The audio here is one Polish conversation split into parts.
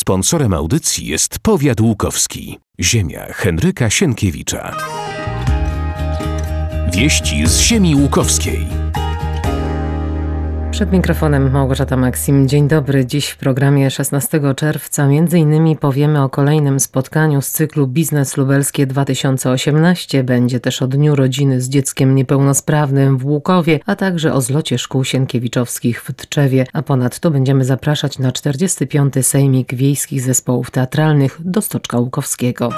Sponsorem audycji jest Powiat Łukowski. Ziemia Henryka Sienkiewicza. Wieści z ziemi łukowskiej. Przed mikrofonem Małgorzata Maksim. Dzień dobry. Dziś w programie 16 czerwca m.in. powiemy o kolejnym spotkaniu z cyklu Biznes Lubelskie 2018. Będzie też o Dniu Rodziny z Dzieckiem Niepełnosprawnym w Łukowie, a także o zlocie szkół sienkiewiczowskich w Tczewie. A ponadto będziemy zapraszać na 45. Sejmik Wiejskich Zespołów Teatralnych do Stoczka Łukowskiego.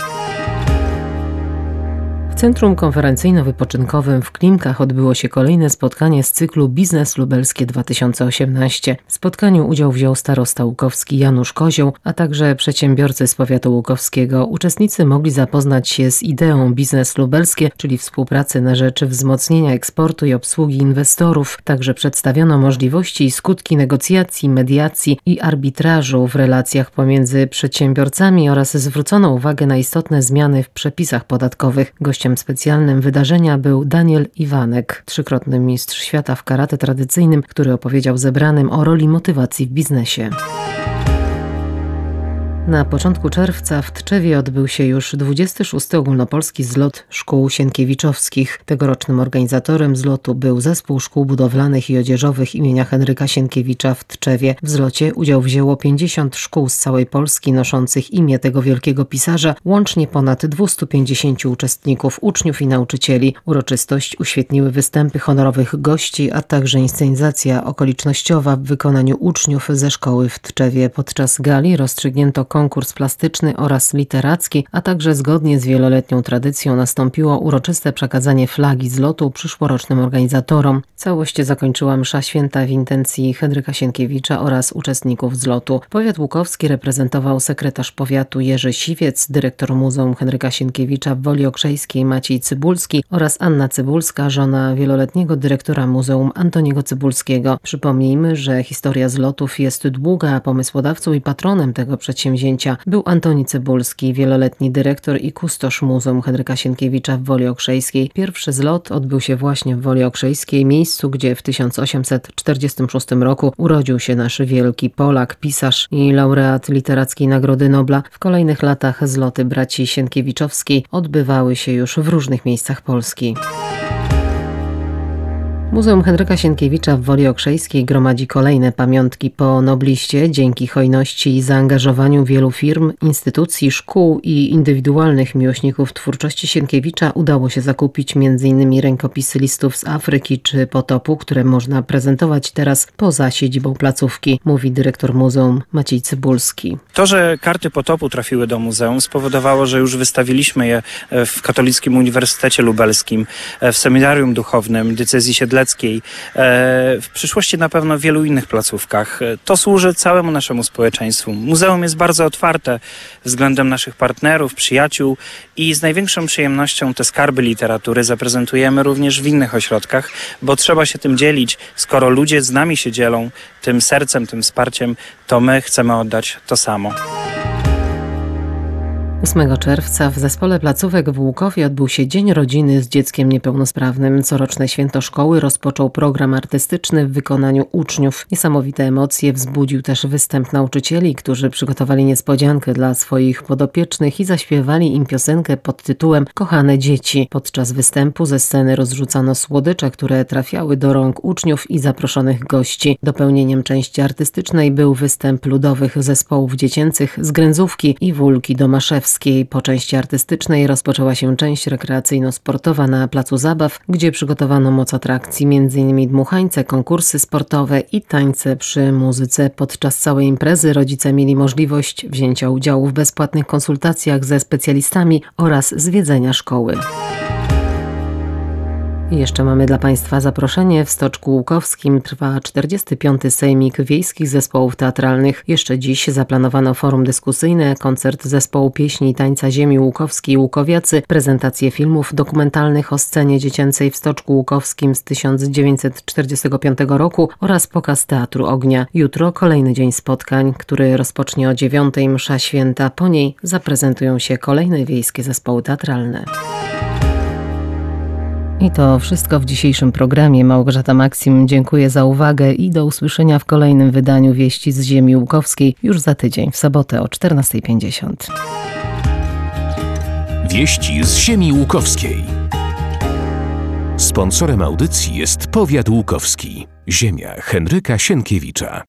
W Centrum Konferencyjno-Wypoczynkowym w Klimkach odbyło się kolejne spotkanie z cyklu Biznes Lubelskie 2018. W spotkaniu udział wziął starosta łukowski Janusz Kozioł, a także przedsiębiorcy z powiatu łukowskiego. Uczestnicy mogli zapoznać się z ideą Biznes Lubelskie, czyli współpracy na rzecz wzmocnienia eksportu i obsługi inwestorów. Także przedstawiono możliwości i skutki negocjacji, mediacji i arbitrażu w relacjach pomiędzy przedsiębiorcami oraz zwrócono uwagę na istotne zmiany w przepisach podatkowych. Gościem specjalnym wydarzenia był Daniel Iwanek, trzykrotny mistrz świata w karate tradycyjnym, który opowiedział zebranym o roli motywacji w biznesie. Na początku czerwca w Tczewie odbył się już 26. ogólnopolski zlot szkół sienkiewiczowskich. Tegorocznym organizatorem zlotu był Zespół Szkół Budowlanych i Odzieżowych imienia Henryka Sienkiewicza w Tczewie. W zlocie udział wzięło 50 szkół z całej Polski noszących imię tego wielkiego pisarza, łącznie ponad 250 uczestników, uczniów i nauczycieli. Uroczystość uświetniły występy honorowych gości, a także inscenizacja okolicznościowa w wykonaniu uczniów ze szkoły w Tczewie. Podczas gali rozstrzygnięto konkurs plastyczny oraz literacki, a także zgodnie z wieloletnią tradycją nastąpiło uroczyste przekazanie flagi zlotu przyszłorocznym organizatorom. Całość zakończyła msza święta w intencji Henryka Sienkiewicza oraz uczestników zlotu. Powiat łukowski reprezentował sekretarz powiatu Jerzy Siwiec, dyrektor Muzeum Henryka Sienkiewicza w Woli Okrzejskiej Maciej Cybulski oraz Anna Cybulska, żona wieloletniego dyrektora Muzeum Antoniego Cybulskiego. Przypomnijmy, że historia zlotów jest długa, a pomysłodawcą i patronem tego przedsięwzięcia był Antoni Cybulski, wieloletni dyrektor i kustosz Muzeum Henryka Sienkiewicza w Woli Okrzejskiej. Pierwszy zlot odbył się właśnie w Woli Okrzejskiej, miejscu, gdzie w 1846 roku urodził się nasz wielki Polak, pisarz i laureat Literackiej Nagrody Nobla. W kolejnych latach zloty braci Sienkiewiczowskiej odbywały się już w różnych miejscach Polski. Muzeum Henryka Sienkiewicza w Woli Okrzejskiej gromadzi kolejne pamiątki po nobliście. Dzięki hojności i zaangażowaniu wielu firm, instytucji, szkół i indywidualnych miłośników twórczości Sienkiewicza udało się zakupić m.in. rękopisy listów z Afryki czy potopu, które można prezentować teraz poza siedzibą placówki, mówi dyrektor muzeum Maciej Cybulski. To, że karty potopu trafiły do muzeum, spowodowało, że już wystawiliśmy je w Katolickim Uniwersytecie Lubelskim, w Seminarium Duchownym Diecezji Siedleckiej, w przyszłości na pewno w wielu innych placówkach. To służy całemu naszemu społeczeństwu. Muzeum jest bardzo otwarte względem naszych partnerów, przyjaciół i z największą przyjemnością te skarby literatury zaprezentujemy również w innych ośrodkach, bo trzeba się tym dzielić. Skoro ludzie z nami się dzielą tym sercem, tym wsparciem, to my chcemy oddać to samo. 8 czerwca w Zespole Placówek w Łukowie odbył się Dzień Rodziny z Dzieckiem Niepełnosprawnym. Coroczne święto szkoły rozpoczął program artystyczny w wykonaniu uczniów. Niesamowite emocje wzbudził też występ nauczycieli, którzy przygotowali niespodziankę dla swoich podopiecznych i zaśpiewali im piosenkę pod tytułem Kochane dzieci. Podczas występu ze sceny rozrzucano słodycze, które trafiały do rąk uczniów i zaproszonych gości. Dopełnieniem części artystycznej był występ ludowych zespołów dziecięcych z Grędzówki i Wólki Domaszewskiej. Po części artystycznej rozpoczęła się część rekreacyjno-sportowa na placu zabaw, gdzie przygotowano moc atrakcji, m.in. dmuchańce, konkursy sportowe i tańce przy muzyce. Podczas całej imprezy rodzice mieli możliwość wzięcia udziału w bezpłatnych konsultacjach ze specjalistami oraz zwiedzenia szkoły. I jeszcze mamy dla Państwa zaproszenie. W Stoczku Łukowskim trwa 45. Sejmik Wiejskich Zespołów Teatralnych. Jeszcze dziś zaplanowano forum dyskusyjne, koncert zespołu pieśni i tańca ziemi łukowskiej Łukowiacy, prezentację filmów dokumentalnych o scenie dziecięcej w Stoczku Łukowskim z 1945 roku oraz pokaz Teatru Ognia. Jutro kolejny dzień spotkań, który rozpocznie o 9. msza święta. Po niej zaprezentują się kolejne wiejskie zespoły teatralne. I to wszystko w dzisiejszym programie. Małgorzata Maksim, dziękuję za uwagę i do usłyszenia w kolejnym wydaniu Wieści z Ziemi Łukowskiej już za tydzień, w sobotę o 14:50. Wieści z Ziemi Łukowskiej. Sponsorem audycji jest Powiat Łukowski. Ziemia Henryka Sienkiewicza.